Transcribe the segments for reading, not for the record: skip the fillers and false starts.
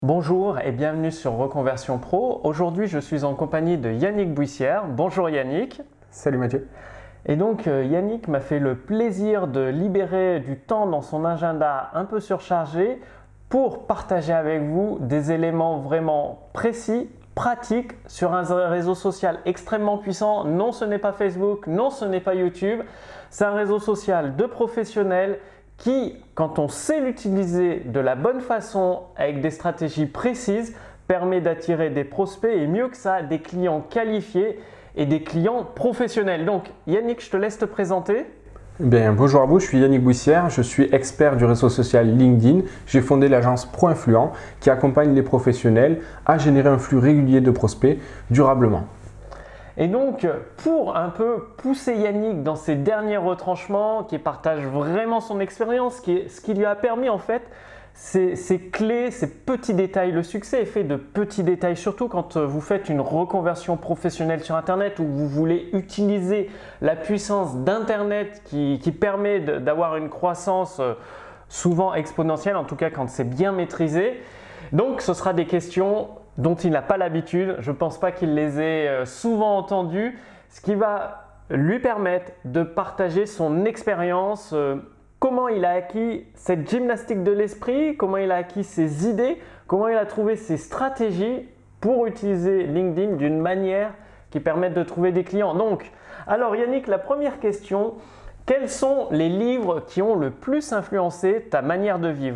Bonjour et bienvenue sur Reconversion Pro. Aujourd'hui, je suis en compagnie de Yannick Bouissière. Bonjour Yannick. Salut Mathieu. Et donc Yannick m'a fait le plaisir de libérer du temps dans son agenda un peu surchargé pour partager avec vous des éléments vraiment précis, pratiques sur un réseau social extrêmement puissant. Non, ce n'est pas Facebook, non, ce n'est pas YouTube. C'est un réseau social de professionnels qui, quand on sait l'utiliser de la bonne façon, avec des stratégies précises, permet d'attirer des prospects et mieux que ça, des clients qualifiés et des clients professionnels. Donc Yannick, je te laisse te présenter. Bonjour à vous, je suis Yannick Bouissière, je suis expert du réseau social LinkedIn. J'ai fondé l'agence ProInfluent qui accompagne les professionnels à générer un flux régulier de prospects durablement. Et donc, pour un peu pousser Yannick dans ses derniers retranchements, qui partage vraiment son expérience, ce qui lui a permis en fait, ces clés, ces petits détails. Le succès est fait de petits détails, surtout quand vous faites une reconversion professionnelle sur Internet où vous voulez utiliser la puissance d'Internet qui permet d'avoir une croissance souvent exponentielle, en tout cas quand c'est bien maîtrisé. Donc, ce sera des questions dont il n'a pas l'habitude. Je ne pense pas qu'il les ait souvent entendues, ce qui va lui permettre de partager son expérience, comment il a acquis cette gymnastique de l'esprit, comment il a acquis ses idées, comment il a trouvé ses stratégies pour utiliser LinkedIn d'une manière qui permette de trouver des clients. Donc, alors Yannick, la première question, quels sont les livres qui ont le plus influencé ta manière de vivre ?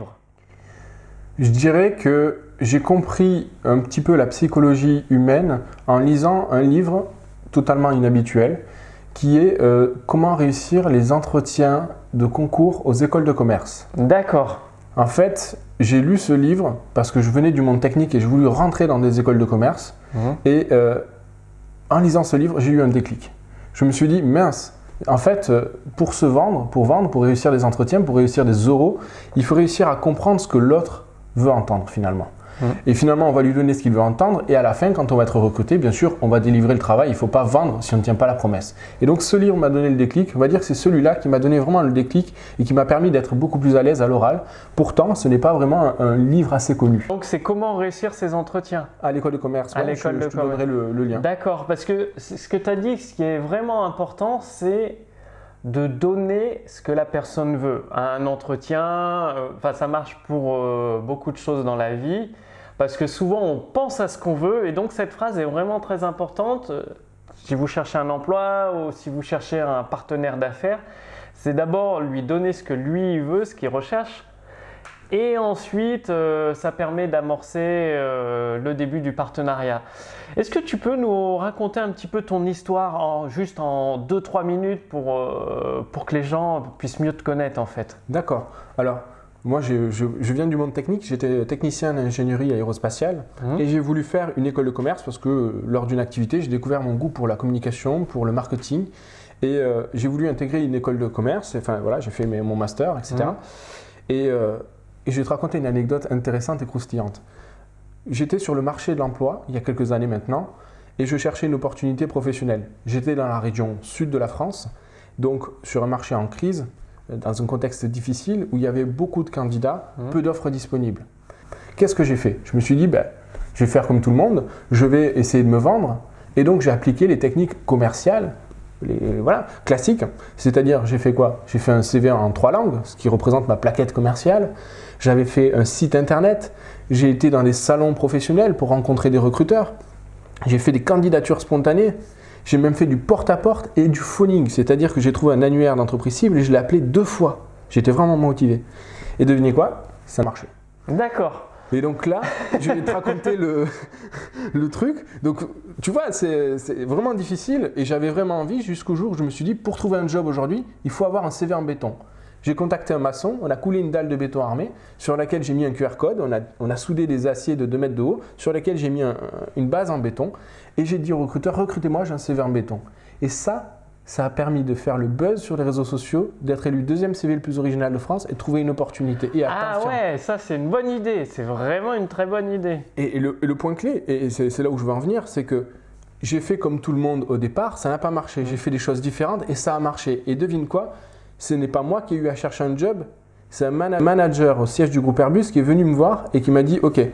Je dirais que j'ai compris un petit peu la psychologie humaine en lisant un livre totalement inhabituel qui est Comment réussir les entretiens de concours aux écoles de commerce. D'accord. En fait, j'ai lu ce livre parce que je venais du monde technique et je voulais rentrer dans des écoles de commerce. Et en lisant ce livre, j'ai eu un déclic. Je me suis dit, mince, en fait, pour vendre, pour réussir des entretiens, pour réussir des oraux, il faut réussir à comprendre ce que l'autre veut entendre finalement. Et finalement, on va lui donner ce qu'il veut entendre et à la fin, quand on va être recruté, bien sûr, on va délivrer le travail. Il ne faut pas vendre si on ne tient pas la promesse. Et donc, ce livre m'a donné le déclic. On va dire que c'est celui-là qui m'a donné vraiment le déclic et qui m'a permis d'être beaucoup plus à l'aise à l'oral. Pourtant, ce n'est pas vraiment un livre assez connu. Donc, c'est comment réussir ces entretiens ? À l'école de commerce, je te donnerai le lien. D'accord, parce que ce que tu as dit, ce qui est vraiment important, c'est de donner ce que la personne veut. Un entretien, ça marche pour beaucoup de choses dans la vie, parce que souvent on pense à ce qu'on veut et donc cette phrase est vraiment très importante. Si vous cherchez un emploi ou si vous cherchez un partenaire d'affaires, c'est d'abord lui donner ce que lui veut, ce qu'il recherche. Et ensuite, ça permet d'amorcer le début du partenariat. Est-ce que tu peux nous raconter un petit peu ton histoire juste en 2-3 minutes pour que les gens puissent mieux te connaître en fait ? D'accord. Alors, moi, je viens du monde technique. J'étais technicien d'ingénierie aérospatiale et j'ai voulu faire une école de commerce parce que lors d'une activité, j'ai découvert mon goût pour la communication, pour le marketing et j'ai voulu intégrer une école de commerce. Enfin, voilà, j'ai fait mon master, etc. Et je vais te raconter une anecdote intéressante et croustillante. J'étais sur le marché de l'emploi, il y a quelques années maintenant, et je cherchais une opportunité professionnelle. J'étais dans la région sud de la France, donc sur un marché en crise, dans un contexte difficile, où il y avait beaucoup de candidats, peu d'offres disponibles. Qu'est-ce que j'ai fait ? Je me suis dit, je vais faire comme tout le monde, je vais essayer de me vendre, et donc j'ai appliqué les techniques commerciales, classiques. C'est-à-dire, j'ai fait quoi ? J'ai fait un CV en 3 langues, ce qui représente ma plaquette commerciale. J'avais fait un site internet, j'ai été dans des salons professionnels pour rencontrer des recruteurs, j'ai fait des candidatures spontanées, j'ai même fait du porte-à-porte et du phoning, c'est-à-dire que j'ai trouvé un annuaire d'entreprise cible et je l'ai appelé 2 fois. J'étais vraiment motivé. Et devinez quoi ? Ça marchait. D'accord. Et donc là, je vais te raconter le truc. Donc, tu vois, c'est vraiment difficile et j'avais vraiment envie jusqu'au jour où je me suis dit, pour trouver un job aujourd'hui, il faut avoir un CV en béton. J'ai contacté un maçon, on a coulé une dalle de béton armé sur laquelle j'ai mis un QR code, on a soudé des aciers de 2 mètres de haut sur laquelle j'ai mis une base en béton et j'ai dit au recruteur, recrutez-moi, j'ai un CV en béton. Et ça a permis de faire le buzz sur les réseaux sociaux, d'être élu 2e CV le plus original de France et de trouver une opportunité. Et attention, ouais, ça c'est une bonne idée, c'est vraiment une très bonne idée. Et le point clé, et c'est là où je veux en venir, c'est que j'ai fait comme tout le monde au départ, ça n'a pas marché. J'ai fait des choses différentes et ça a marché. Et devine quoi ? Ce n'est pas moi qui ai eu à chercher un job, c'est un manager au siège du groupe Airbus qui est venu me voir et qui m'a dit « Ok,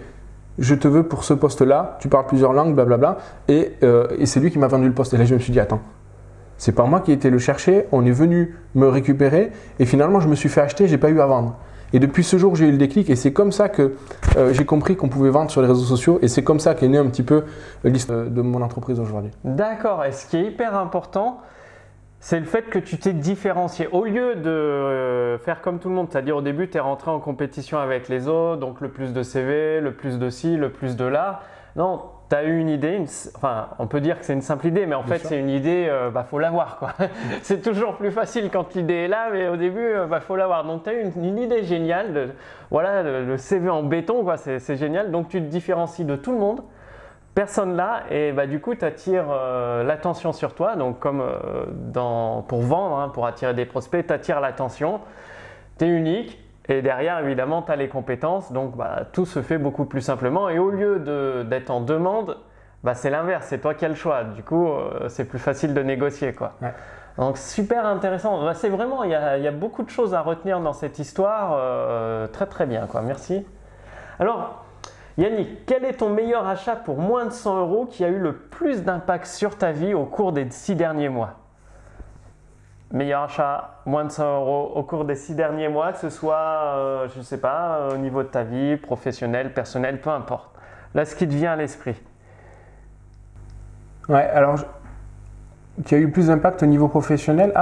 je te veux pour ce poste-là, tu parles plusieurs langues, blablabla. Et c'est lui qui m'a vendu le poste. Et là, je me suis dit, attends, c'est pas moi qui ai été le chercher, on est venu me récupérer et finalement, je me suis fait acheter, j'ai pas eu à vendre. Et depuis ce jour, j'ai eu le déclic et c'est comme ça que j'ai compris qu'on pouvait vendre sur les réseaux sociaux et c'est comme ça qu'est née un petit peu l'histoire de mon entreprise aujourd'hui. D'accord. Et ce qui est hyper important, c'est le fait que tu t'es différencié. Au lieu de faire comme tout le monde, c'est-à-dire au début, tu es rentré en compétition avec les autres, donc le plus de CV, le plus de ci, le plus de là. Non, tu as eu une idée, enfin, on peut dire que c'est une simple idée, mais en fait, c'est une idée, faut l'avoir, quoi. C'est toujours plus facile quand l'idée est là, mais au début, faut l'avoir. Donc, tu as eu une idée géniale, voilà, le CV en béton, quoi, c'est génial. Donc, tu te différencies de tout le monde. Personne là et du coup tu attires l'attention sur toi, donc comme pour vendre, hein, pour attirer des prospects, tu attires l'attention, tu es unique et derrière évidemment tu as les compétences, donc tout se fait beaucoup plus simplement et au lieu d'être en demande, c'est l'inverse, c'est toi qui as le choix, du coup c'est plus facile de négocier, quoi. Ouais. Donc super intéressant, c'est vraiment, il y a beaucoup de choses à retenir dans cette histoire, très très bien, quoi. Merci. Alors Yannick, quel est ton meilleur achat pour moins de 100 € qui a eu le plus d'impact sur ta vie au cours des 6 derniers mois? Meilleur achat, moins de 100 € au cours des 6 derniers mois, que ce soit, je ne sais pas, au niveau de ta vie, professionnelle, personnelle, peu importe. Là, ce qui te vient à l'esprit. Ouais, alors, qui a eu plus d'impact au niveau professionnel?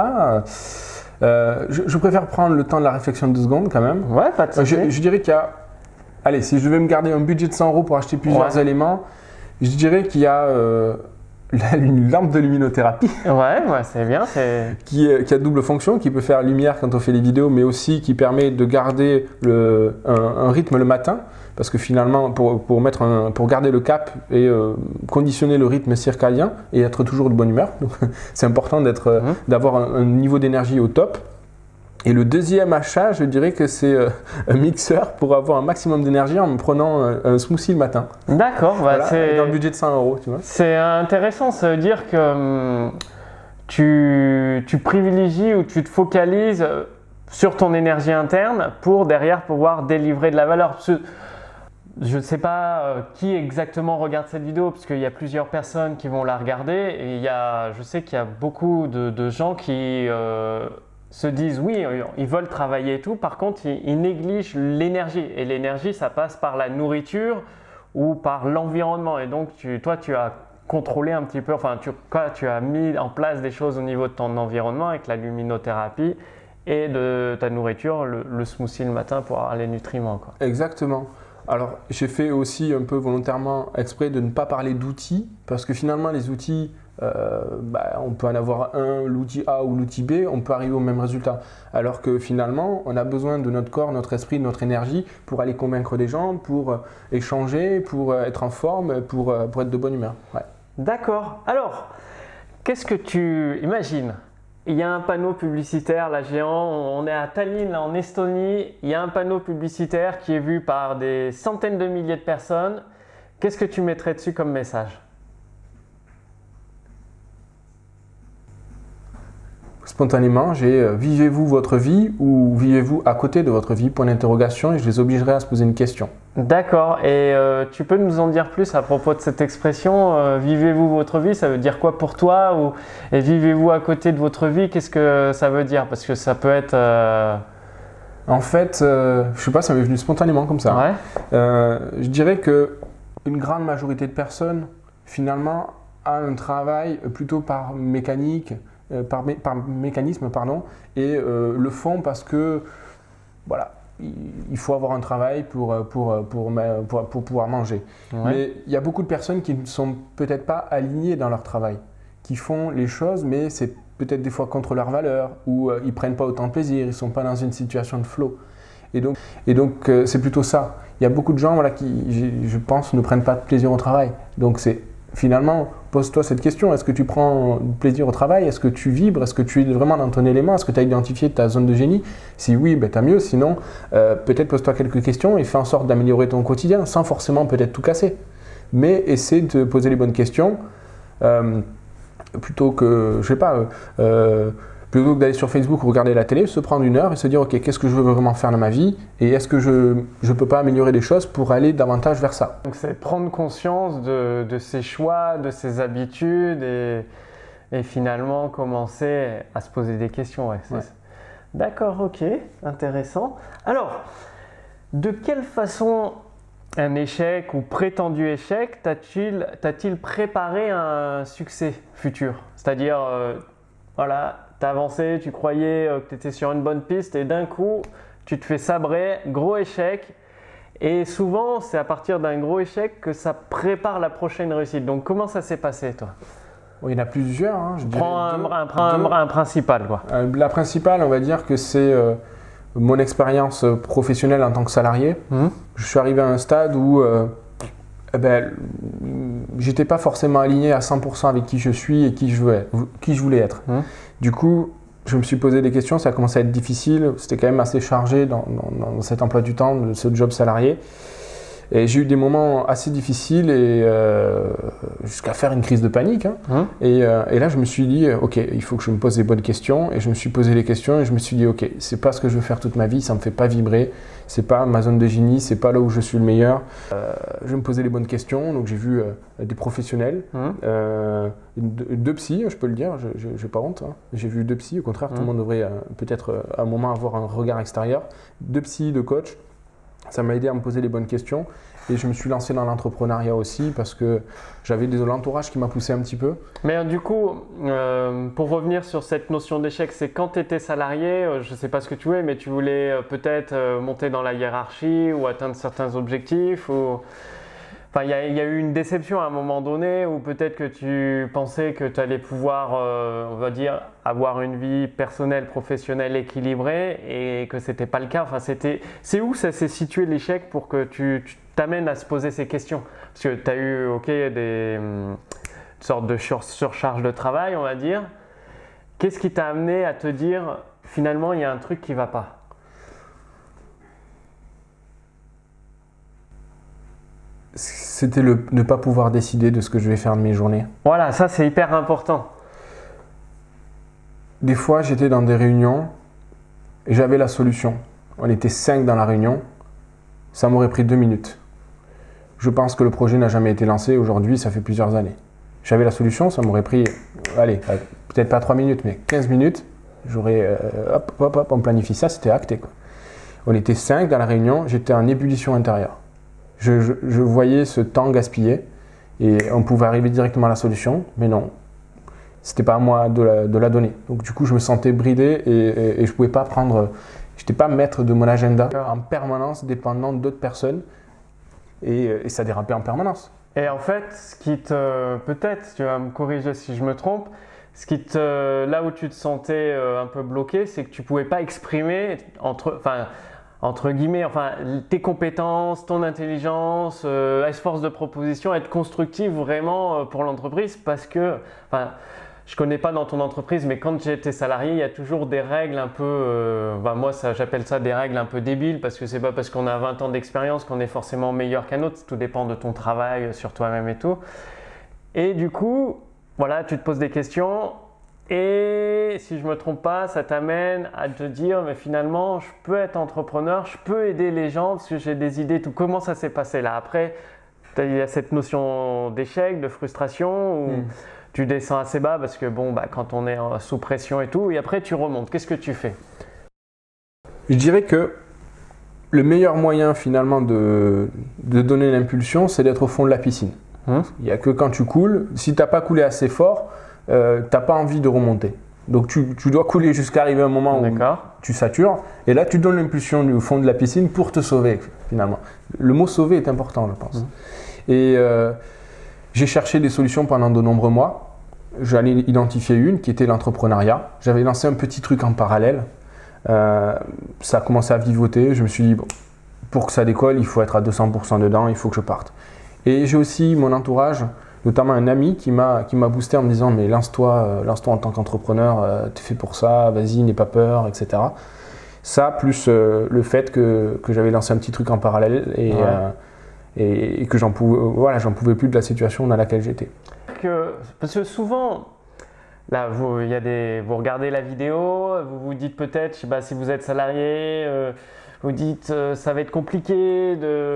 Je préfère prendre le temps de la réflexion de 2 secondes quand même. Ouais, pas de souci. Je dirais qu'il y a... Allez, si je devais me garder un budget de 100 € pour acheter plusieurs éléments, je dirais qu'il y a une lampe de luminothérapie. Ouais, c'est bien. Qui a double fonction, qui peut faire lumière quand on fait les vidéos, mais aussi qui permet de garder un rythme le matin. Parce que finalement, pour garder le cap et conditionner le rythme circadien et être toujours de bonne humeur, donc c'est important d'avoir un niveau d'énergie au top. Et le deuxième achat, je dirais que c'est un mixeur pour avoir un maximum d'énergie en me prenant un smoothie le matin. D'accord. Voilà, dans le budget de 100 €, tu vois. C'est intéressant, ça veut dire que tu privilégies ou tu te focalises sur ton énergie interne pour derrière pouvoir délivrer de la valeur. Je ne sais pas qui exactement regarde cette vidéo parce qu'il y a plusieurs personnes qui vont la regarder et je sais qu'il y a beaucoup de gens qui... se disent oui, ils veulent travailler et tout, par contre ils négligent l'énergie et l'énergie ça passe par la nourriture ou par l'environnement et donc toi tu as contrôlé un petit peu, tu as mis en place des choses au niveau de ton environnement avec la luminothérapie et de ta nourriture, le smoothie le matin pour avoir les nutriments, quoi. Exactement. Alors j'ai fait aussi un peu volontairement exprès de ne pas parler d'outils parce que finalement les outils on peut en avoir l'outil A ou l'outil B, on peut arriver au même résultat. Alors que finalement, on a besoin de notre corps, notre esprit, notre énergie pour aller convaincre des gens, pour échanger, pour être en forme, pour être de bonne humeur. Ouais. D'accord. Alors, qu'est-ce que tu imagines? Il y a un panneau publicitaire, là géant, on est à Tallinn, là, en Estonie, il y a un panneau publicitaire qui est vu par des centaines de milliers de personnes. Qu'est-ce que tu mettrais dessus comme message? Spontanément, j'ai vivez-vous votre vie ou vivez-vous à côté de votre vie, point d'interrogation, et je les obligerai à se poser une question. D'accord, et tu peux nous en dire plus à propos de cette expression vivez-vous votre vie, ça veut dire quoi pour toi et vivez-vous à côté de votre vie, qu'est-ce que ça veut dire? Parce que ça peut être... En fait, je sais pas, ça m'est venu spontanément comme ça. Ouais. Je dirais qu'une grande majorité de personnes, finalement, a un travail plutôt par mécanisme, et le font parce que voilà, il faut avoir un travail pour pouvoir manger. Ouais. Mais il y a beaucoup de personnes qui ne sont peut-être pas alignées dans leur travail, qui font les choses, mais c'est peut-être des fois contre leurs valeurs, ou ils ne prennent pas autant de plaisir, ils ne sont pas dans une situation de flow. Et donc c'est plutôt ça. Il y a beaucoup de gens qui, je pense, ne prennent pas de plaisir au travail. Donc finalement, pose-toi cette question, est-ce que tu prends plaisir au travail? Est-ce que tu vibres? Est-ce que tu es vraiment dans ton élément? Est-ce que tu as identifié ta zone de génie? Si oui, tant mieux. Sinon, peut-être pose-toi quelques questions et fais en sorte d'améliorer ton quotidien sans forcément peut-être tout casser. Mais essaie de te poser les bonnes questions plutôt que, je sais pas, Plutôt que d'aller sur Facebook ou regarder la télé, se prendre 1 heure et se dire ok, qu'est-ce que je veux vraiment faire dans ma vie et est-ce que je ne peux pas améliorer les choses pour aller davantage vers ça. Donc c'est prendre conscience de ses choix, de ses habitudes et finalement commencer à se poser des questions. Ouais, D'accord, ok, intéressant. Alors, de quelle façon un échec ou prétendu échec t'a-t-il préparé un succès futur? C'est-à-dire, voilà, tu as avancé, tu croyais que tu étais sur une bonne piste et d'un coup, tu te fais sabrer, gros échec. Et souvent, c'est à partir d'un gros échec que ça prépare la prochaine réussite. Donc, comment ça s'est passé, toi? Il y en a plusieurs. Hein, Prends un principal, quoi. La principale, on va dire que c'est mon expérience professionnelle en tant que salarié. Je suis arrivé à un stade où j'étais pas forcément aligné à 100% avec qui je suis et qui je voulais être. Du coup, je me suis posé des questions, ça a commencé à être difficile. C'était quand même assez chargé dans cet emploi du temps, de ce job salarié. Et j'ai eu des moments assez difficiles et jusqu'à faire une crise de panique. Et là, je me suis dit, ok, il faut que je me pose des bonnes questions. Et je me suis posé les questions et je me suis dit, ok, c'est pas ce que je veux faire toute ma vie, ça me fait pas vibrer. C'est pas ma zone de génie, c'est pas là où je suis le meilleur. Je vais me poser les bonnes questions. Donc j'ai vu des professionnels, 2 psys, je peux le dire, j'ai pas honte. J'ai vu 2 psys, au contraire, tout le monde devrait peut-être à un moment avoir un regard extérieur. 2 psys, 2 coachs. Ça m'a aidé à me poser les bonnes questions et je me suis lancé dans l'entrepreneuriat aussi parce que j'avais de l'entourage qui m'a poussé un petit peu. Mais du coup, pour revenir sur cette notion d'échec, c'est quand tu étais salarié, je ne sais pas ce que tu voulais, mais tu voulais peut-être monter dans la hiérarchie ou atteindre certains objectifs ou... Enfin, il y a eu une déception à un moment donné où peut-être que tu pensais que tu allais pouvoir, on va dire, avoir une vie personnelle, professionnelle équilibrée et que ce n'était pas le cas. Enfin, c'est où ça s'est situé l'échec pour que tu t'amènes à se poser ces questions? Parce que tu as eu une sorte de surcharge de travail, on va dire. Qu'est-ce qui t'a amené à te dire finalement il y a un truc qui ne va pas? C'était ne pas pouvoir décider de ce que je vais faire de mes journées. Voilà, ça c'est hyper important. Des fois, j'étais dans des réunions et j'avais la solution. On était 5 dans la réunion, ça m'aurait pris 2 minutes. Je pense que le projet n'a jamais été lancé, aujourd'hui ça fait plusieurs années. J'avais la solution, ça m'aurait pris, peut-être pas 3 minutes, mais 15 minutes. J'aurais, on planifie ça, c'était acté, quoi. On était 5 dans la réunion, j'étais en ébullition intérieure. Je voyais ce temps gaspillé et on pouvait arriver directement à la solution, mais non, c'était pas à moi de la donner. Donc du coup, je me sentais bridé et je pouvais pas j'étais pas maître de mon agenda en permanence, dépendant d'autres personnes et ça dérapait en permanence. Et en fait, peut-être, tu vas me corriger si je me trompe, là où tu te sentais un peu bloqué, c'est que tu pouvais pas exprimer entre guillemets, tes compétences, ton intelligence, force de proposition, être constructif vraiment pour l'entreprise parce que, je connais pas dans ton entreprise, mais quand j'étais salarié, il y a toujours des règles un peu, moi j'appelle ça des règles un peu débiles parce que c'est pas parce qu'on a 20 ans d'expérience qu'on est forcément meilleur qu'un autre, tout dépend de ton travail sur toi-même et tout. Et du coup, voilà, tu te poses des questions. Et si je ne me trompe pas, ça t'amène à te dire, mais finalement, je peux être entrepreneur, je peux aider les gens parce que j'ai des idées, tout. Comment ça s'est passé là? Après, il y a cette notion d'échec, de frustration, où tu descends assez bas parce que quand on est sous pression et tout, et après tu remontes. Qu'est-ce que tu fais? Je dirais que le meilleur moyen finalement de donner l'impulsion, c'est d'être au fond de la piscine. Il n'y a que quand tu coules, si tu n'as pas coulé assez fort, tu n'as pas envie de remonter. Donc tu dois couler jusqu'à arriver à un moment où tu satures et là tu donnes l'impulsion au fond de la piscine pour te sauver finalement. Le mot sauver est important, je pense. Et j'ai cherché des solutions pendant de nombreux mois. J'en ai identifié une qui était l'entrepreneuriat. J'avais lancé un petit truc en parallèle. Ça a commencé à vivoter. Je me suis dit, pour que ça décolle, il faut être à 200% dedans, il faut que je parte. Et j'ai aussi mon entourage, notamment un ami qui m'a boosté en me disant mais lance-toi en tant qu'entrepreneur, t'es fait pour ça, vas-y, n'aie pas peur, etc. Ça, plus le fait que j'avais lancé un petit truc en parallèle et que j'en pouvais plus de la situation dans laquelle j'étais. Parce que souvent, Là, vous regardez la vidéo, vous vous dites peut-être, je sais pas, si vous êtes salarié, vous dites ça va être compliqué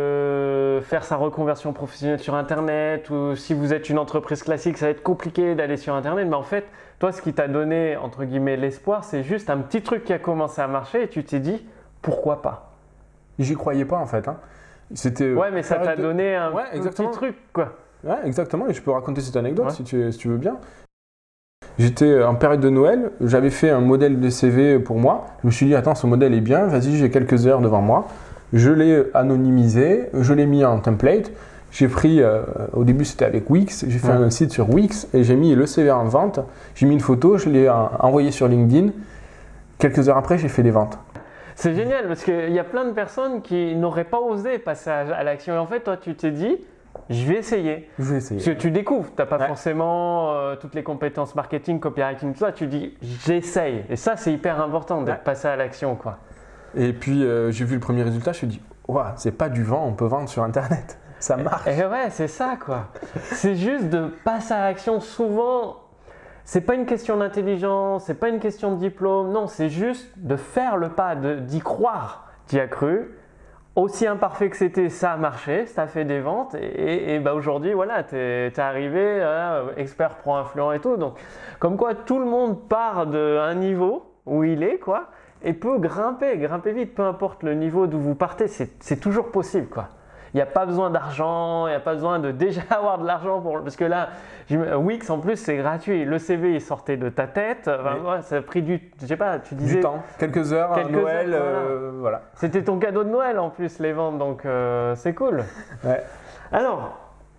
de faire sa reconversion professionnelle sur Internet, ou si vous êtes une entreprise classique, ça va être compliqué d'aller sur Internet. Mais en fait, toi, ce qui t'a donné, entre guillemets, l'espoir, c'est juste un petit truc qui a commencé à marcher et tu t'es dit, pourquoi pas? J'y croyais pas en fait. Hein. Ouais, mais ça t'a donné un petit truc, quoi. Ouais, exactement. Et je peux raconter cette anecdote si tu veux bien. J'étais en période de Noël, j'avais fait un modèle de CV pour moi. Je me suis dit, attends, ce modèle est bien, vas-y, j'ai quelques heures devant moi. Je l'ai anonymisé, je l'ai mis en template. J'ai pris, au début c'était avec Wix, j'ai fait un site sur Wix et j'ai mis le CV en vente. J'ai mis une photo, je l'ai envoyé sur LinkedIn. Quelques heures après, j'ai fait des ventes. C'est génial parce qu'il y a plein de personnes qui n'auraient pas osé passer à l'action. Et en fait, toi, tu t'es dit, je vais essayer. Parce que tu découvres, tu n'as pas forcément toutes les compétences marketing, copywriting, tout ça. Tu dis, j'essaye. Et ça, c'est hyper important d'être passé à l'action, quoi. Et puis, j'ai vu le premier résultat, je me suis dit, ouah, c'est pas du vent, on peut vendre sur Internet. Ça marche. Et ouais, c'est ça, quoi. C'est juste de passer à l'action. Souvent, c'est pas une question d'intelligence, c'est pas une question de diplôme. Non, c'est juste de faire le pas, d'y croire. Tu y as cru. Aussi imparfait que c'était, ça a marché, ça a fait des ventes et bah aujourd'hui, voilà, t'es arrivé, expert pro-influent et tout. Donc, comme quoi, tout le monde part d'un niveau où il est, quoi, et peut grimper vite, peu importe le niveau d'où vous partez, c'est toujours possible, quoi. Il n'y a pas besoin d'argent, il n'y a pas besoin de déjà avoir de l'argent parce que là, Wix en plus c'est gratuit. Le CV il sortait de ta tête, ça a pris je sais pas, tu disais. Du temps, quelques heures, à Noël, voilà. C'était ton cadeau de Noël en plus les ventes, donc c'est cool. Ouais. Alors,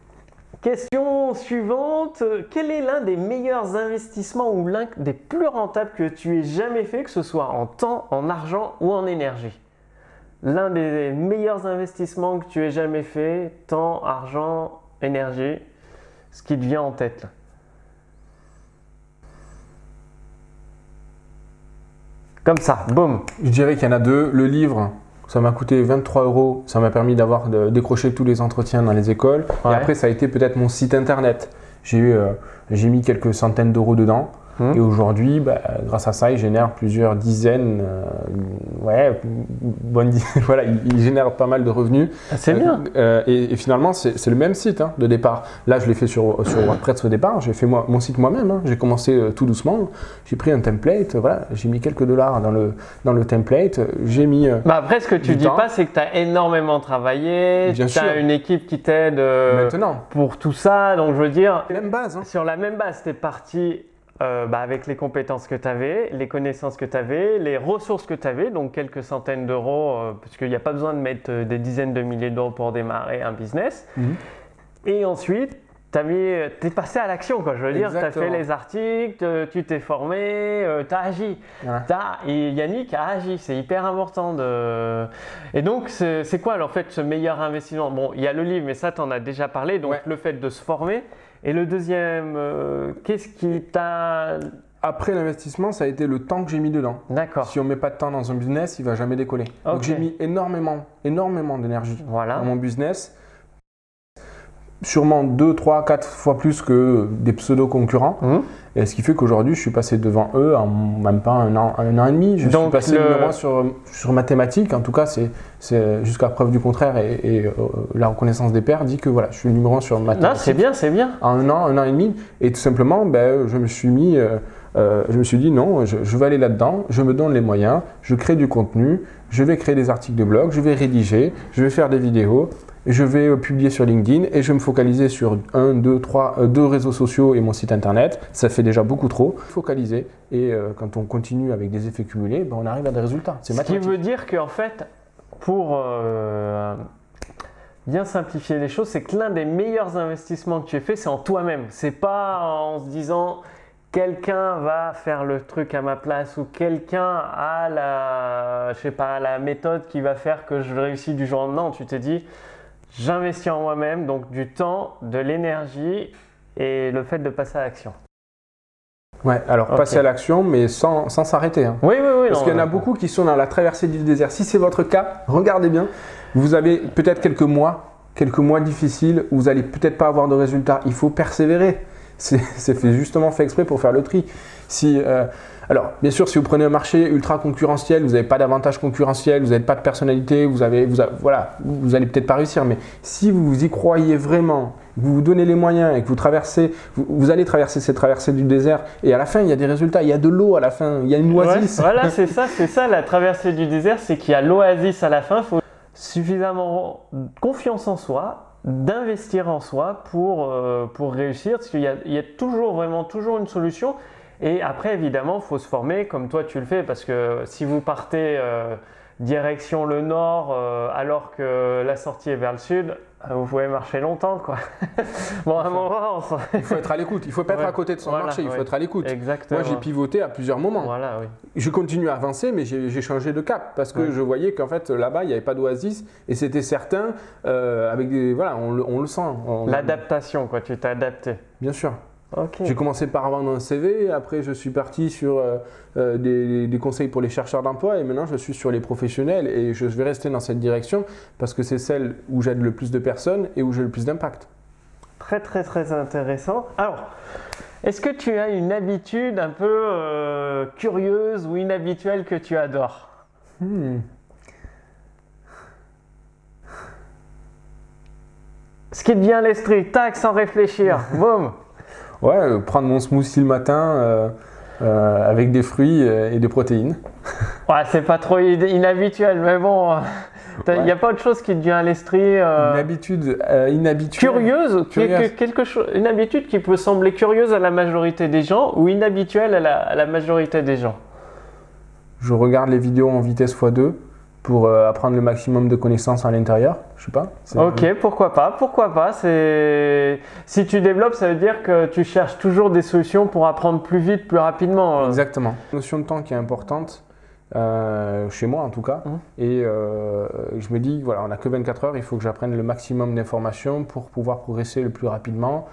question suivante, quel est l'un des meilleurs investissements ou l'un des plus rentables que tu aies jamais fait, que ce soit en temps, en argent ou en énergie? L'un des meilleurs investissements que tu aies jamais fait, temps, argent, énergie, ce qui te vient en tête là. Comme ça, boum. Je dirais qu'il y en a deux. Le livre, ça m'a coûté 23 €. Ça m'a permis de décrocher tous les entretiens dans les écoles. Ouais. Et après, ça a été peut-être mon site internet. J'ai mis quelques centaines d'euros dedans. Et aujourd'hui, grâce à ça, il génère plusieurs dizaines, voilà, il génère pas mal de revenus. C'est bien. Et finalement, c'est le même site de départ. Là, je l'ai fait sur WordPress au départ. J'ai fait mon site moi-même. Hein. J'ai commencé tout doucement. J'ai pris un template. Voilà, j'ai mis quelques dollars dans le template. J'ai mis. Après, ce que tu dis pas, c'est que tu as énormément travaillé. Tu as une équipe qui t'aide pour tout ça. Donc, je veux dire, même base. Hein. Sur la même base, tu es parti. Avec les compétences que tu avais, les connaissances que tu avais, les ressources que tu avais, donc quelques centaines d'euros, parce qu'il n'y a pas besoin de mettre des dizaines de milliers d'euros pour démarrer un business. Et ensuite, tu es passé à l'action, quoi. Je veux dire, tu as fait les articles, tu t'es formé, tu as agi. Et Yannick a agi, c'est hyper important. Et donc, c'est quoi en fait ce meilleur investissement? Bon, il y a le livre, mais ça, tu en as déjà parlé, donc le fait de se former. Et le deuxième, qu'est-ce qui t'a… Après l'investissement, ça a été le temps que j'ai mis dedans. D'accord. Si on ne met pas de temps dans un business, il ne va jamais décoller. Donc j'ai mis énormément d'énergie dans mon business. Sûrement 2, 3, 4 fois plus que des pseudo-concurrents. Et ce qui fait qu'aujourd'hui, je suis passé devant eux en même pas un an et demi. Je suis passé numéro 1 sur mathématiques. En tout cas, c'est jusqu'à preuve du contraire. Et la reconnaissance des pairs dit que voilà, je suis le numéro 1 sur mathématiques. Non, c'est bien. En un an et demi. Et tout simplement, je me suis dit non, je vais aller là-dedans. Je me donne les moyens. Je crée du contenu. Je vais créer des articles de blog. Je vais rédiger. Je vais faire des vidéos. Je vais publier sur LinkedIn et je vais me focaliser sur 2 réseaux sociaux et mon site internet. Ça fait déjà beaucoup trop. Focaliser et quand on continue avec des effets cumulés, on arrive à des résultats. C'est mathématique. Ce qui veut dire qu'en fait, pour bien simplifier les choses, c'est que l'un des meilleurs investissements que tu as fait, c'est en toi-même. C'est pas en se disant quelqu'un va faire le truc à ma place ou quelqu'un a la méthode qui va faire que je réussis du jour au lendemain. Non, tu t'es dit j'investis en moi-même, donc du temps, de l'énergie et le fait de passer à l'action. Ouais, alors passer à l'action, mais sans s'arrêter. Hein. Oui. Parce qu'il y en a beaucoup qui sont dans la traversée du désert. Si c'est votre cas, regardez bien. Vous avez peut-être quelques mois difficiles où vous n'allez peut-être pas avoir de résultats. Il faut persévérer. c'est justement fait exprès pour faire le tri. Alors, bien sûr, si vous prenez un marché ultra concurrentiel, vous n'avez pas d'avantage concurrentiel, vous n'avez pas de personnalité, vous allez peut-être pas réussir. Mais si vous y croyez vraiment, vous vous donnez les moyens et que vous allez traverser cette traversée du désert et à la fin, il y a des résultats, il y a de l'eau à la fin, il y a une oasis. Ouais, voilà, c'est ça la traversée du désert, c'est qu'il y a l'oasis à la fin. Il faut suffisamment confiance en soi, d'investir en soi pour réussir, parce qu'il y a toujours une solution. Et après, évidemment, il faut se former comme toi tu le fais, parce que si vous partez direction le nord alors que la sortie est vers le sud, vous pouvez marcher longtemps, quoi. Bon, à un moment, il faut être à l'écoute, il ne faut pas être à côté de son marché, il faut être à l'écoute. Exactement. Moi, j'ai pivoté à plusieurs moments. Voilà, oui. Je continue à avancer, mais j'ai changé de cap parce que je voyais qu'en fait, là-bas, il n'y avait pas d'oasis et c'était certain, on le sent. L'adaptation, quoi, tu t'es adapté. Bien sûr. Okay. J'ai commencé par vendre un CV, après je suis parti sur des conseils pour les chercheurs d'emploi et maintenant je suis sur les professionnels et je vais rester dans cette direction parce que c'est celle où j'aide le plus de personnes et où j'ai le plus d'impact. Très très très intéressant. Alors, est-ce que tu as une habitude un peu curieuse ou inhabituelle que tu adores? Ce qui te vient à l'esprit, tac, sans réfléchir, boum. Ouais, prendre mon smoothie le matin avec des fruits et des protéines. Ouais, c'est pas trop inhabituel, mais bon, il n'y a pas autre chose qui te vient à l'esprit. Une habitude inhabituelle. Curieuse, une habitude qui peut sembler curieuse à la majorité des gens ou inhabituelle à la majorité des gens. Je regarde les vidéos en vitesse x2 pour apprendre le maximum de connaissances à l'intérieur. Je sais pas. Ok, pourquoi pas. Si tu développes, ça veut dire que tu cherches toujours des solutions pour apprendre plus vite, plus rapidement. Exactement. Une notion de temps qui est importante, chez moi en tout cas. Et je me dis, voilà, on n'a que 24 heures, il faut que j'apprenne le maximum d'informations pour pouvoir progresser le plus rapidement.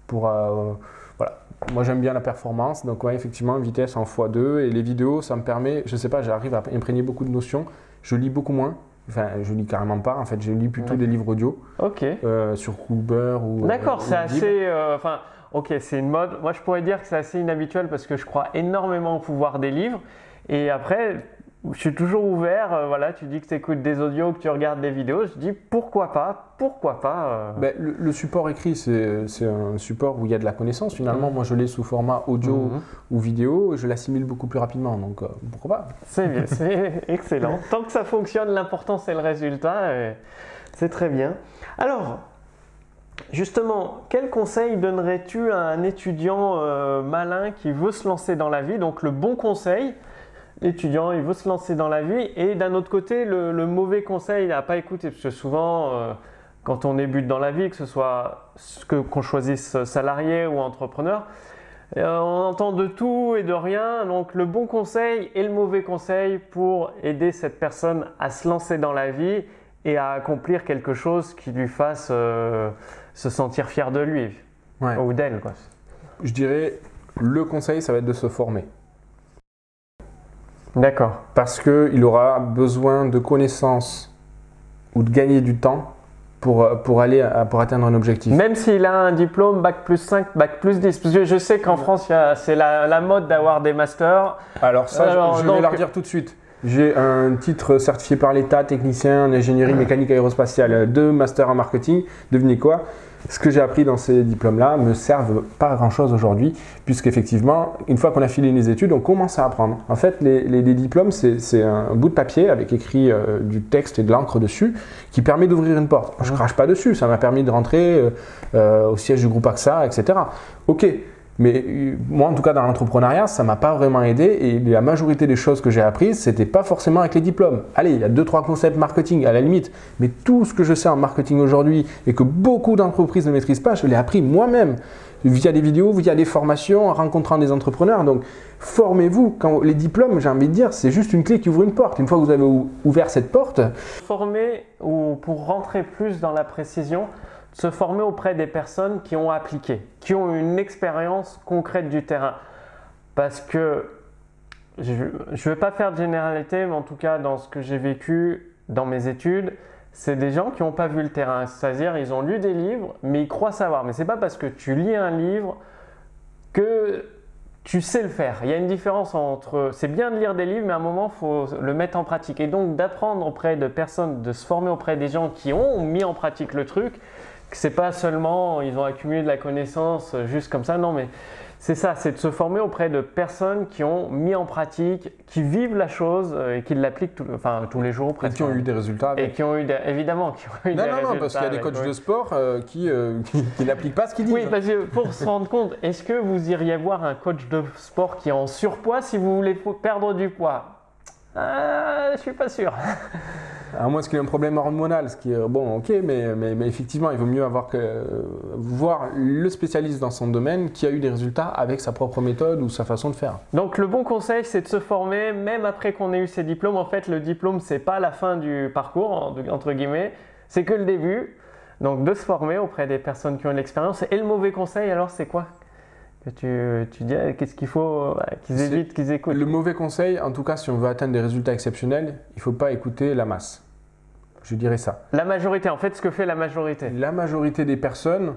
Voilà. Moi j'aime bien la performance, donc ouais, effectivement, vitesse en x2 et les vidéos, ça me permet, je sais pas, j'arrive à imprégner beaucoup de notions. Je lis beaucoup moins. Enfin, je lis carrément pas. En fait, je lis plutôt des livres audio. Ok. Sur Uber ou. D'accord, c'est assez. Ok, c'est une mode. Moi, je pourrais dire que c'est assez inhabituel parce que je crois énormément au pouvoir des livres. Et après, je suis toujours ouvert. Voilà, tu dis que tu écoutes des audios, que tu regardes des vidéos. Je dis pourquoi pas. Le support écrit, c'est un support où il y a de la connaissance. Finalement, moi, je l'ai sous format audio ou vidéo et je l'assimile beaucoup plus rapidement. Donc, pourquoi pas? C'est bien, c'est excellent. Tant que ça fonctionne, l'important c'est le résultat. C'est très bien. Alors, justement, quel conseil donnerais-tu à un étudiant malin qui veut se lancer dans la vie? Donc, le bon conseil. L'étudiant, il veut se lancer dans la vie et d'un autre côté, le mauvais conseil à pas écouter parce que souvent, quand on débute dans la vie, que ce soit qu'on choisisse salarié ou entrepreneur, on entend de tout et de rien. Donc le bon conseil et le mauvais conseil pour aider cette personne à se lancer dans la vie et à accomplir quelque chose qui lui fasse se sentir fier de lui ou d'elle, quoi. Je dirais, le conseil, ça va être de se former. D'accord. Parce qu'il aura besoin de connaissances ou de gagner du temps pour atteindre un objectif. Même s'il a un diplôme Bac+5, Bac+10. Parce que je sais qu'en France, c'est la mode d'avoir des masters. Alors ça, je vais leur dire tout de suite. J'ai un titre certifié par l'État, technicien en ingénierie mécanique aérospatiale, 2 masters en marketing. Devinez quoi? Ce que j'ai appris dans ces diplômes-là ne servent pas à grand-chose aujourd'hui, puisqu'effectivement, une fois qu'on a fini les études, on commence à apprendre. En fait, les diplômes, c'est un bout de papier avec écrit du texte et de l'encre dessus qui permet d'ouvrir une porte. Je ne crache pas dessus, ça m'a permis de rentrer au siège du groupe AXA, etc. Ok, mais moi, en tout cas, dans l'entrepreneuriat, ça ne m'a pas vraiment aidé et la majorité des choses que j'ai apprises, ce n'était pas forcément avec les diplômes. Allez, il y a 2-3 concepts marketing à la limite, mais tout ce que je sais en marketing aujourd'hui et que beaucoup d'entreprises ne maîtrisent pas, je l'ai appris moi-même via des vidéos, via des formations, en rencontrant des entrepreneurs. Donc, formez-vous. Quand les diplômes, j'ai envie de dire, c'est juste une clé qui ouvre une porte. Une fois que vous avez ouvert cette porte… Former ou pour rentrer plus dans la précision, se former auprès des personnes qui ont appliqué, qui ont une expérience concrète du terrain. Parce que, je ne vais pas faire de généralité, mais en tout cas dans ce que j'ai vécu dans mes études, c'est des gens qui n'ont pas vu le terrain. C'est-à-dire ils ont lu des livres, mais ils croient savoir. Mais ce n'est pas parce que tu lis un livre que tu sais le faire. Il y a une différence entre… C'est bien de lire des livres, mais à un moment, il faut le mettre en pratique. Et donc, d'apprendre auprès de personnes, de se former auprès des gens qui ont mis en pratique le truc, que c'est pas seulement ils ont accumulé de la connaissance juste comme ça. Non, mais c'est ça, c'est de se former auprès de personnes qui ont mis en pratique, qui vivent la chose et qui l'appliquent tous les jours presque. Et qui ont eu des résultats avec. Et qui ont eu évidemment qui ont eu des résultats. Non, parce qu'il y a des coachs de sport qui n'appliquent pas ce qu'ils disent. Oui, parce que pour se rendre compte, est-ce que vous iriez voir un coach de sport qui est en surpoids si vous voulez perdre du poids? Je suis pas sûr. À moins qu'il ait un problème hormonal, ce qui est bon, ok, mais effectivement, il vaut mieux voir le spécialiste dans son domaine qui a eu des résultats avec sa propre méthode ou sa façon de faire. Donc le bon conseil, c'est de se former, même après qu'on ait eu ses diplômes. En fait, le diplôme, c'est pas la fin du parcours, entre guillemets, c'est que le début. Donc de se former auprès des personnes qui ont de l'expérience. Et le mauvais conseil, alors, c'est quoi? Que tu dis, qu'est-ce qu'il faut qu'ils évitent, qu'ils écoutent? Le mauvais conseil, en tout cas, si on veut atteindre des résultats exceptionnels, il ne faut pas écouter la masse. Je dirais ça. La majorité, en fait, ce que fait la majorité. La majorité des personnes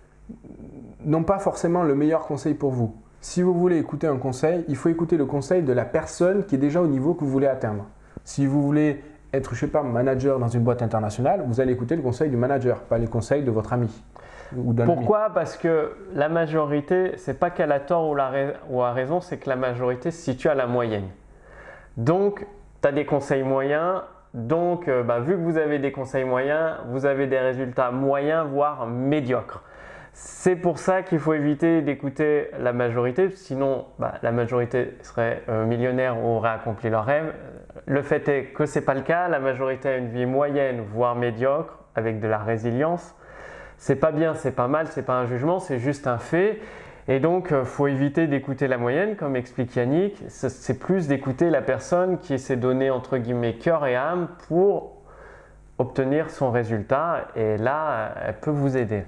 n'ont pas forcément le meilleur conseil pour vous. Si vous voulez écouter un conseil, il faut écouter le conseil de la personne qui est déjà au niveau que vous voulez atteindre. Si vous voulez être, je sais pas, manager dans une boîte internationale, vous allez écouter le conseil du manager, pas les conseils de votre ami. Pourquoi? Parce que la majorité, c'est pas qu'elle a tort ou a raison, c'est que la majorité se situe à la moyenne. Donc, tu as des conseils moyens. Donc, vu que vous avez des conseils moyens, vous avez des résultats moyens, voire médiocres. C'est pour ça qu'il faut éviter d'écouter la majorité, sinon la majorité serait millionnaire ou aurait accompli leur rêve. Le fait est que ce n'est pas le cas. La majorité a une vie moyenne, voire médiocre, avec de la résilience. C'est pas bien, c'est pas mal, c'est pas un jugement, c'est juste un fait. Et donc, il faut éviter d'écouter la moyenne, comme explique Yannick. C'est plus d'écouter la personne qui s'est donné, entre guillemets, cœur et âme pour obtenir son résultat. Et là, elle peut vous aider.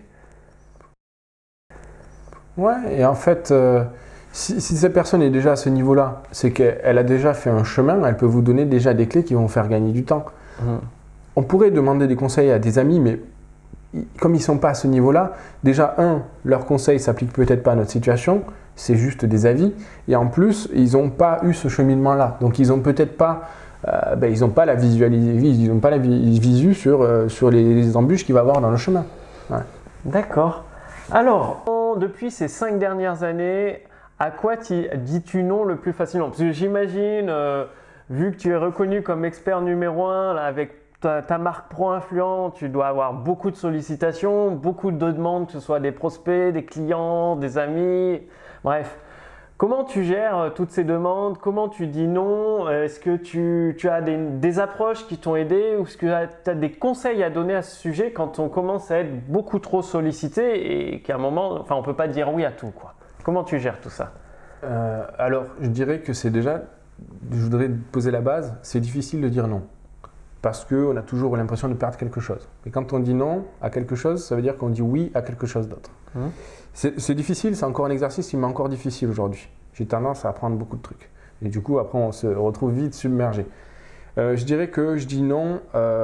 Ouais, et en fait, si cette personne est déjà à ce niveau-là, c'est qu'elle a déjà fait un chemin, elle peut vous donner déjà des clés qui vont faire gagner du temps. On pourrait demander des conseils à des amis, mais comme ils ne sont pas à ce niveau-là, déjà, leurs conseils ne s'appliquent peut-être pas à notre situation, c'est juste des avis. Et en plus, ils n'ont pas eu ce cheminement-là. Donc, ils n'ont peut-être pas, ils n'ont pas la ils n'ont pas la visu sur les embûches qu'il va y avoir dans le chemin. Ouais. D'accord. Alors, depuis ces 5 dernières années, à quoi dis-tu non le plus facilement? Parce que j'imagine, vu que tu es reconnu comme expert numéro 1 là, avec ta marque pro-influent, tu dois avoir beaucoup de sollicitations, beaucoup de demandes, que ce soit des prospects, des clients, des amis, bref. Comment tu gères toutes ces demandes? Comment tu dis non? Est-ce que tu as des approches qui t'ont aidé ou est-ce que tu as des conseils à donner à ce sujet quand on commence à être beaucoup trop sollicité et qu'à un moment, on ne peut pas dire oui à tout, quoi. Comment tu gères tout ça? Alors, je dirais que c'est déjà, je voudrais poser la base, c'est difficile de dire non. Parce qu'on a toujours l'impression de perdre quelque chose. Et quand on dit non à quelque chose, ça veut dire qu'on dit oui à quelque chose d'autre. C'est difficile, c'est encore un exercice qui m'est encore difficile aujourd'hui. J'ai tendance à apprendre beaucoup de trucs. Et du coup, après, on se retrouve vite submergé. Je dirais que je dis non.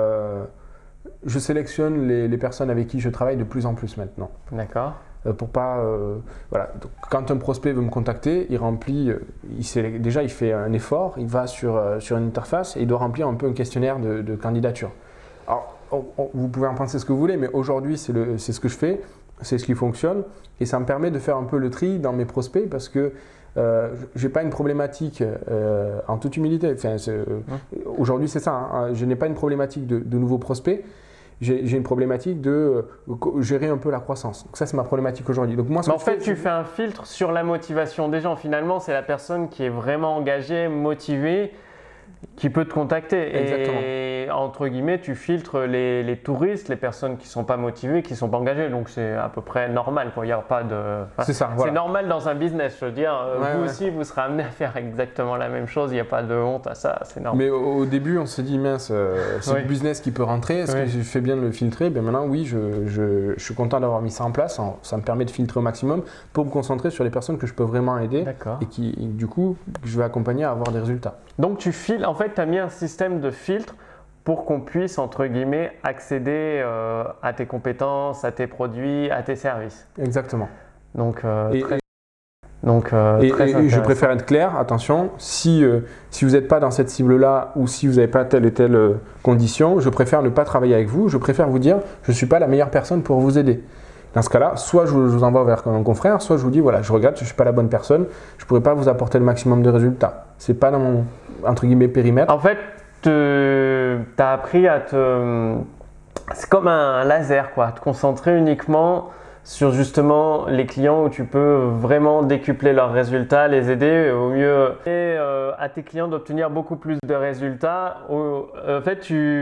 Je sélectionne les personnes avec qui je travaille de plus en plus maintenant. D'accord. Pour pas, voilà. Donc, quand un prospect veut me contacter, il remplit, déjà il fait un effort, il va sur une interface et il doit remplir un peu un questionnaire de candidature. Alors, vous pouvez en penser ce que vous voulez, mais aujourd'hui c'est ce que je fais, c'est ce qui fonctionne et ça me permet de faire un peu le tri dans mes prospects parce que j'ai pas une problématique en toute humilité. Enfin, aujourd'hui c'est ça, hein, je n'ai pas une problématique de nouveaux prospects. J'ai une problématique de gérer un peu la croissance. Donc ça, c'est ma problématique aujourd'hui. Donc moi, en fait, tu fais un filtre sur la motivation des gens. Finalement, c'est la personne qui est vraiment engagée, motivée, qui peut te contacter. Exactement. Et entre guillemets, tu filtres les touristes, les personnes qui ne sont pas motivées, qui ne sont pas engagées. Donc c'est à peu près normal, quoi. Il y a pas de… c'est ça, voilà. C'est normal dans un business, je veux dire. Vous aussi, vous serez amené à faire exactement la même chose. Il n'y a pas de honte à ça, c'est normal. Mais au début, on se dit, mince, c'est le business qui peut rentrer. Est-ce que je fais bien de le filtrer? Ben maintenant, oui, je suis content d'avoir mis ça en place. Ça me permet de filtrer au maximum pour me concentrer sur les personnes que je peux vraiment aider et qui, du coup, je vais accompagner à avoir des résultats. Donc tu filtres, en fait, tu as mis un système de filtre pour qu'on puisse, entre guillemets, accéder à tes compétences, à tes produits, à tes services. Exactement. Donc, Donc, Et très je intéressant. préfère être clair, attention, si vous n'êtes pas dans cette cible-là ou si vous n'avez pas telle et telle condition, je préfère ne pas travailler avec vous, je préfère vous dire je ne suis pas la meilleure personne pour vous aider. Dans ce cas-là, soit je vous envoie vers un confrère, soit je vous dis voilà, je regarde, je ne suis pas la bonne personne, je ne pourrai pas vous apporter le maximum de résultats. Ce n'est pas dans mon entre guillemets périmètre. En fait, tu as appris à te. C'est comme un laser, quoi, te concentrer uniquement sur justement les clients où tu peux vraiment décupler leurs résultats, les aider au mieux et à tes clients d'obtenir beaucoup plus de résultats. En fait,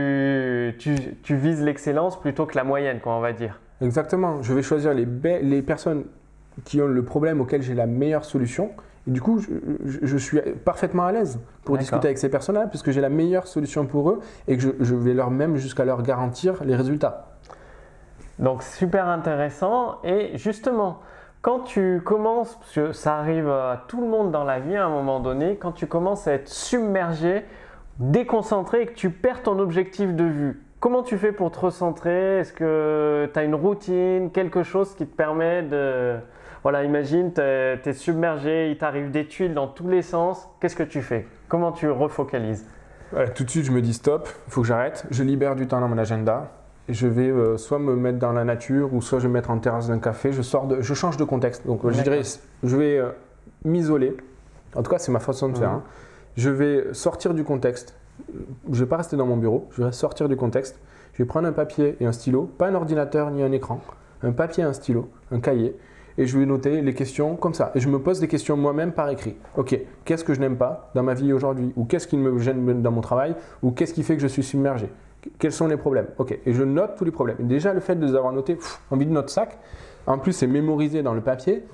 tu vises l'excellence plutôt que la moyenne, quoi, on va dire. Exactement, je vais choisir les personnes qui ont le problème auquel j'ai la meilleure solution. Et du coup, je suis parfaitement à l'aise pour discuter avec ces personnes-là puisque j'ai la meilleure solution pour eux et que je vais même jusqu'à leur garantir les résultats. Donc, super intéressant. Et justement, quand tu commences, parce que ça arrive à tout le monde dans la vie à un moment donné, quand tu commences à être submergé, déconcentré et que tu perds ton objectif de vue, comment tu fais pour te recentrer? Est-ce que tu as une routine, quelque chose qui te permet de… Voilà, imagine, tu es submergé, il t'arrive des tuiles dans tous les sens. Qu'est-ce que tu fais? Comment tu refocalises? Voilà, tout de suite, je me dis stop, il faut que j'arrête. Je libère du temps dans mon agenda. Je vais soit me mettre dans la nature ou soit je vais me mettre en terrasse d'un café. Je change de contexte. Donc, je dirais, je vais m'isoler. En tout cas, c'est ma façon de faire. Hein. Je vais sortir du contexte. Je ne vais pas rester dans mon bureau. Je vais sortir du contexte. Je vais prendre un papier et un stylo. Pas un ordinateur ni un écran. Un papier et un stylo, un cahier. Et je vais noter les questions comme ça. Et je me pose des questions moi-même par écrit. Ok, qu'est-ce que je n'aime pas dans ma vie aujourd'hui? Ou qu'est-ce qui me gêne dans mon travail? Ou qu'est-ce qui fait que je suis submergé? Quels sont les problèmes? Ok, et je note tous les problèmes. Et déjà, le fait de les avoir notés en vide de notre sac, en plus, c'est mémorisé dans le papier.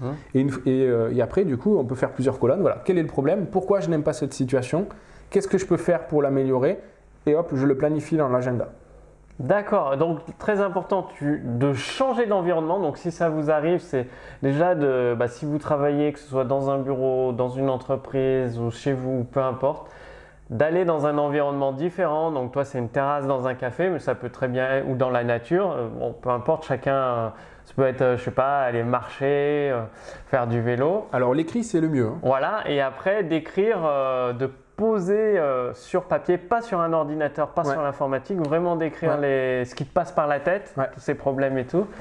Et après, du coup, on peut faire plusieurs colonnes. Voilà, quel est le problème? Pourquoi je n'aime pas cette situation? Qu'est-ce que je peux faire pour l'améliorer? Et hop, je le planifie dans l'agenda. D'accord, donc très important de changer d'environnement. Donc si ça vous arrive, c'est déjà si vous travaillez, que ce soit dans un bureau, dans une entreprise ou chez vous, peu importe, d'aller dans un environnement différent. Donc toi, c'est une terrasse dans un café, mais ça peut très bien, ou dans la nature. Bon, peu importe, chacun, ça peut être, je sais pas, aller marcher, faire du vélo. Alors l'écrit, c'est le mieux. Hein. Voilà, et après d'écrire, de poser sur papier, pas sur un ordinateur, pas sur l'informatique, vraiment d'écrire ce qui te passe par la tête, tous ces problèmes et tout,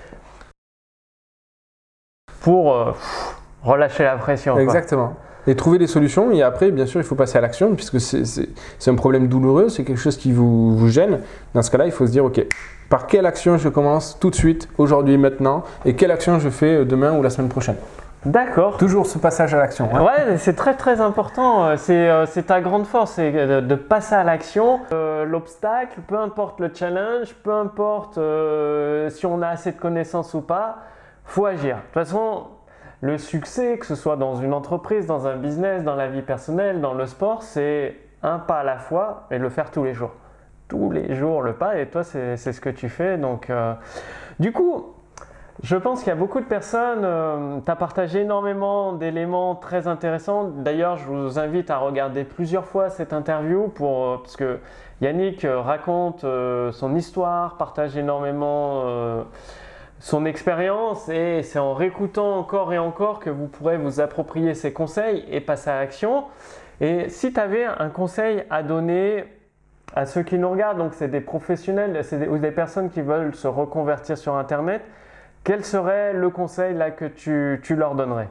pour relâcher la pression. Exactement. Quoi. Et trouver des solutions. Et après, bien sûr, il faut passer à l'action puisque c'est un problème douloureux, c'est quelque chose qui vous gêne. Dans ce cas-là, il faut se dire, ok, par quelle action je commence tout de suite, aujourd'hui, maintenant, et quelle action je fais demain ou la semaine prochaine. D'accord. Toujours ce passage à l'action. Hein. Ouais, c'est très très important. C'est ta grande force, c'est de passer à l'action. L'obstacle, peu importe le challenge, peu importe si on a assez de connaissances ou pas, faut agir. De toute façon, le succès, que ce soit dans une entreprise, dans un business, dans la vie personnelle, dans le sport, c'est un pas à la fois et le faire tous les jours. Tous les jours le pas, et toi, c'est ce que tu fais. Donc, du coup, je pense qu'il y a beaucoup de personnes, tu as partagé énormément d'éléments très intéressants. D'ailleurs, je vous invite à regarder plusieurs fois cette interview parce que Yannick raconte son histoire, partage énormément son expérience et c'est en réécoutant encore et encore que vous pourrez vous approprier ses conseils et passer à l'action. Et si tu avais un conseil à donner à ceux qui nous regardent, donc c'est des professionnels ou des personnes qui veulent se reconvertir sur Internet, quel serait le conseil là que tu leur donnerais?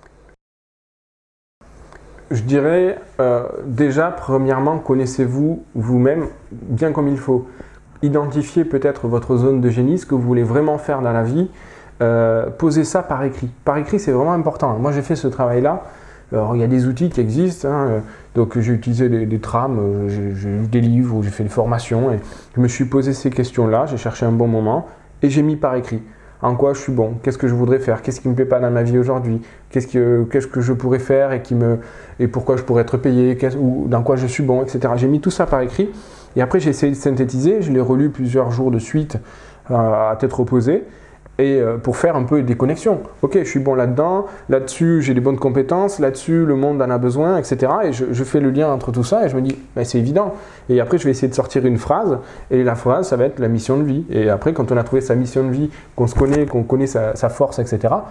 Je dirais déjà, premièrement, connaissez-vous vous-même bien comme il faut. Identifiez peut-être votre zone de génie, ce que vous voulez vraiment faire dans la vie. Posez ça par écrit. Par écrit, c'est vraiment important. Moi, j'ai fait ce travail-là. Alors, il y a des outils qui existent. Hein, donc, j'ai utilisé des trames, j'ai lu des livres, j'ai fait des formations. Et je me suis posé ces questions-là. J'ai cherché un bon moment et j'ai mis par écrit. En quoi je suis bon, qu'est-ce que je voudrais faire, qu'est-ce qui ne me plaît pas dans ma vie aujourd'hui, qu'est-ce que je pourrais faire et pourquoi je pourrais être payé, ou dans quoi je suis bon, etc. J'ai mis tout ça par écrit et après j'ai essayé de synthétiser, je l'ai relu plusieurs jours de suite à tête reposée et pour faire un peu des connexions. Ok, je suis bon là-dedans, là-dessus j'ai des bonnes compétences, là-dessus le monde en a besoin, etc. Et je fais le lien entre tout ça et je me dis, ben, c'est évident. Et après je vais essayer de sortir une phrase et la phrase ça va être la mission de vie. Et après quand on a trouvé sa mission de vie, qu'on se connaît, qu'on connaît sa force, etc.,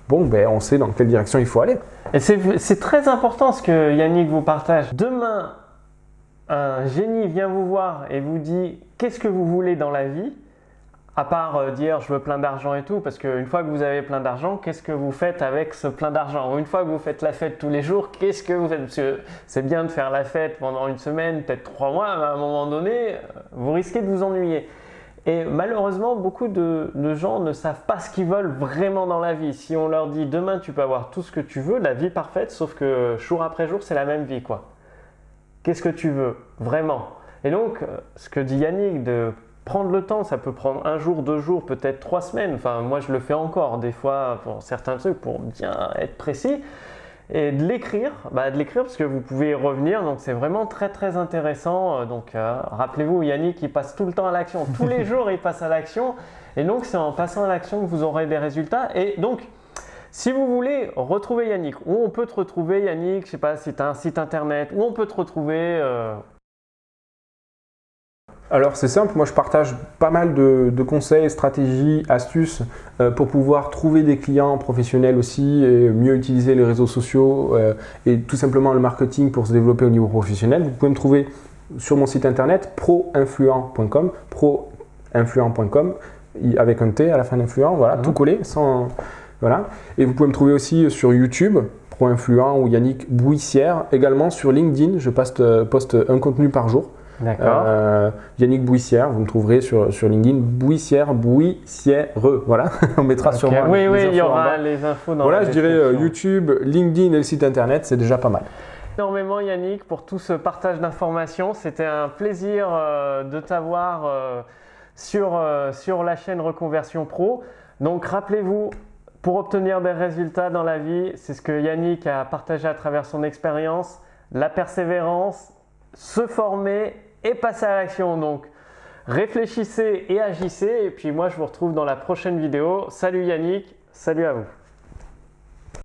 bon, ben, on sait dans quelle direction il faut aller. Et c'est très important ce que Yannick vous partage. Demain, un génie vient vous voir et vous dit qu'est-ce que vous voulez dans la vie, à part dire je veux plein d'argent et tout, parce qu'une fois que vous avez plein d'argent, qu'est-ce que vous faites avec ce plein d'argent? Ou une fois que vous faites la fête tous les jours, qu'est-ce que vous faites? Parce que c'est bien de faire la fête pendant une semaine, peut-être 3 mois, mais à un moment donné, vous risquez de vous ennuyer. Et malheureusement, beaucoup de gens ne savent pas ce qu'ils veulent vraiment dans la vie. Si on leur dit demain tu peux avoir tout ce que tu veux, la vie parfaite, sauf que jour après jour, c'est la même vie, quoi. Qu'est-ce que tu veux vraiment? Et donc, ce que dit Yannick, de prendre le temps, ça peut prendre 1 jour, 2 jours, peut-être 3 semaines. Enfin, moi, je le fais encore des fois pour certains trucs, pour bien être précis. Et de l'écrire parce que vous pouvez y revenir. Donc, c'est vraiment très, très intéressant. Donc, rappelez-vous, Yannick, il passe tout le temps à l'action. Tous les jours, il passe à l'action. Et donc, c'est en passant à l'action que vous aurez des résultats. Et donc, si vous voulez retrouver Yannick, où on peut te retrouver Yannick, je ne sais pas si tu as un site internet, où on peut te retrouver Alors c'est simple, moi je partage pas mal de conseils, stratégies, astuces pour pouvoir trouver des clients professionnels aussi et mieux utiliser les réseaux sociaux et tout simplement le marketing pour se développer au niveau professionnel. Vous pouvez me trouver sur mon site internet proinfluent.com, proinfluent.com avec un T à la fin d'influent, voilà, tout collé, sans... Voilà. Et vous pouvez me trouver aussi sur YouTube, ProInfluent ou Yannick Bouissière. Également sur LinkedIn, je poste un contenu par jour. D'accord. Yannick Bouissière, vous me trouverez sur LinkedIn. Bouissière, voilà. On mettra sur moi. Oui, il y aura les infos dans la description. Je dirais YouTube, LinkedIn et le site internet, c'est déjà pas mal. Énormément Yannick pour tout ce partage d'informations. C'était un plaisir de t'avoir sur la chaîne Reconversion Pro. Donc rappelez-vous, pour obtenir des résultats dans la vie, c'est ce que Yannick a partagé à travers son expérience, la persévérance, se former et passer à l'action. Donc réfléchissez et agissez. Et puis moi, je vous retrouve dans la prochaine vidéo. Salut Yannick, salut à vous.